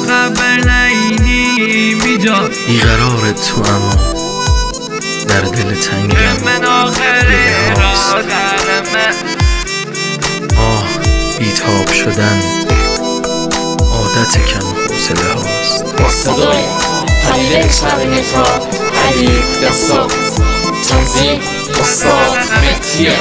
خبر نینی میجا بیقرار تو اما در دل تنگم من آخر را درمه بیتاب شدن عادت کم حوصله هاست. با صدای حلیل شرمکا علی دستاز تنظیم استاد مهدی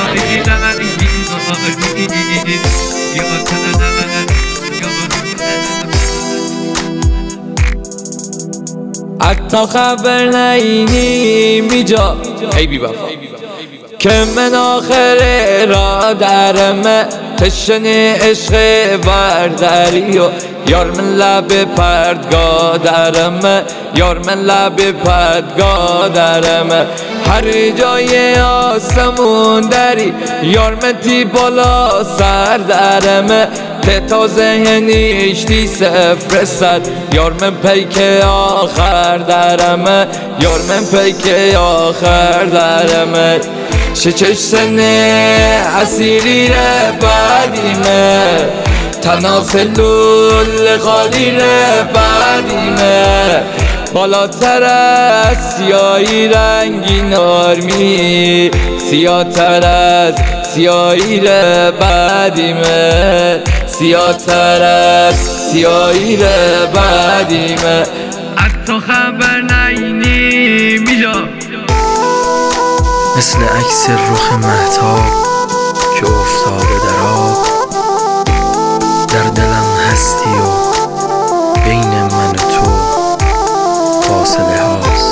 حتی خبر نینی میجا ای بی وفا که من آخر را درمه تشنه عشق وردری و یار من لب پردگاه درمه یار من لب پردگاه درمه هر جای آسمون دری یار من تی بالا سر درمه تا ذهنیش تی صفر صد یار من پیک آخر درمه یار من پیک آخر درمه چه سنه اسیری ره بعدیمه تناسلول خالی ره بعدیمه بالاتر از سیاهی رنگین آرمی سیاه‌تر از سیاهی ره بعدیمه سیاه‌تر از سیاهی ره بعدیمه حتی خبر نینی میجا مثل عکس رخ مهتاب که افتاده در آب در دلم هستی و بین من و تو فاصله هاست.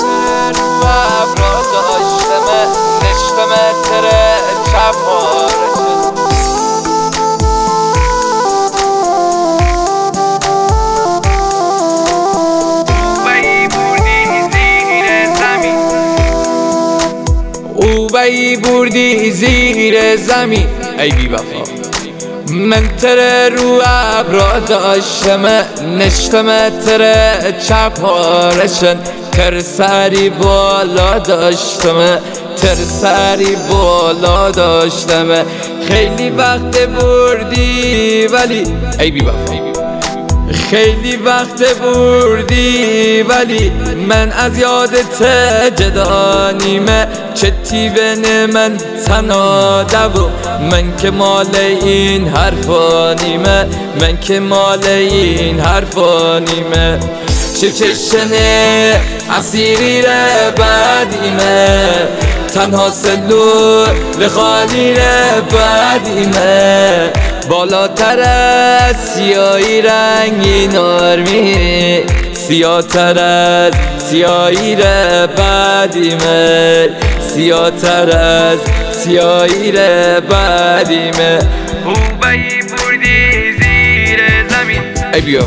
بی بردی زیر زمین ای بی وفا من تره رو ابرا داشتم نشتم تره چپ هارشن تر سری بالا داشتم تر سری بالا داشتم خیلی وقت بردی ولی ای بی وفا خیلی وقت بردی ولی من از یادت جدا نیمه چه تیبن من تناده و من که مال این حرفا نیمه من که مال این حرفا نیمه چشنه اسیری ره بعدیمه تنها سلول خالی ره بعدیمه بالاتر از سیاهی رنگین آرمی سیاه‌تر از سیاهی ره بعدیمه سیاه‌تر از سیاهی ره بعدیمه او بی بردی زیر زمین ای بیا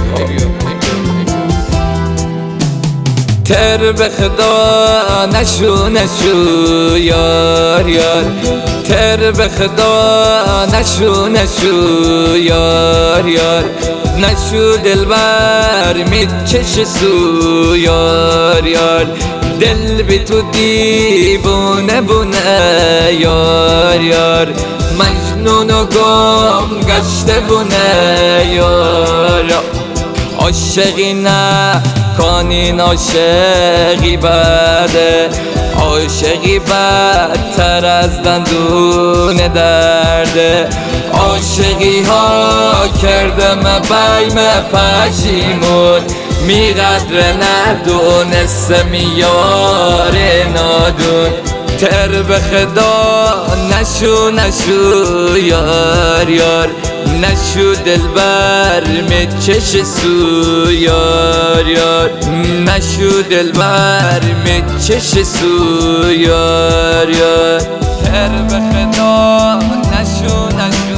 تر به خدا نشو یار یار تر به خدا نشو یار یار نشو دلبر میچش سو یار یار دل بی تو دیوونه بونه یار یار مجنون و گم گشته بونه یار عاشقی نه کانین عاشقی بده عاشقی بدتر از دندون درده عاشقی ها کردم بیم پشیمون میقدر ندونستم یار نادون تر به خدا نشو یار یار نشو دلبر میچش سو یار یار نشو دلبر میچش سو یار یار تر به خدا نشو